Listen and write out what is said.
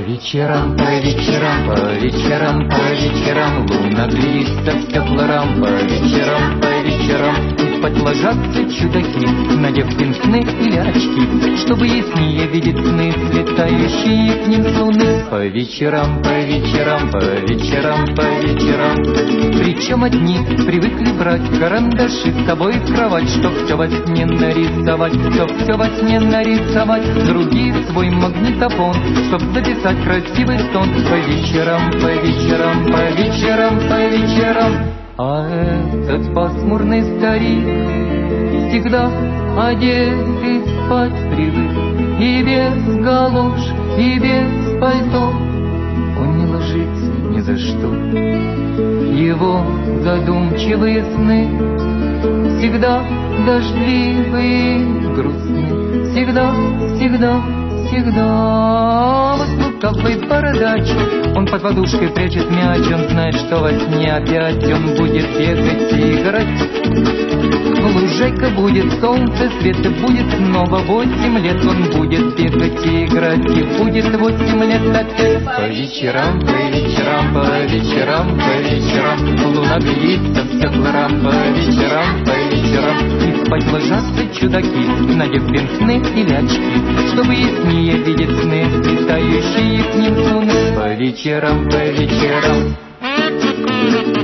вечерам, по вечерам, по вечерам, по вечерам луна глядится в стеклорам. По вечерам, по вечерам и спать ложатся чудаки, надев пенсны или очки, чтобы яснее видеть сны, слетающие к ним с луны. По вечерам, по вечерам, по вечерам, по вечерам. Причем одни привыкли брать карандаши с собой в кровать, чтоб все во сне нарисовать, чтоб все во сне нарисовать. Другие свой магнитофон, чтоб записать красивый сон. По вечерам, по вечерам, по вечерам, по вечерам. А этот пасмурный старик всегда одетый спать привык, и без галош, и без пальто он не ложится ни за что. Его задумчивые сны всегда дождливые и грустные, всегда, всегда, всегда. Вот лукавый бородач, он под подушкой прячет мяч, он знает, что во сне опять он будет бегать и играть. Лужайка будет, солнце, света будет снова. 8 лет он будет бегать и играть, и будет 8 лет опять. По вечерам, по вечерам, по вечерам, по вечерам луна глядится в стеклорам. По вечерам, по вечерам и спать ложатся чудаки, надев пенсны или очки, чтобы яснее видеть сны, летающие к ним с луны. По вечерам, по вечерам.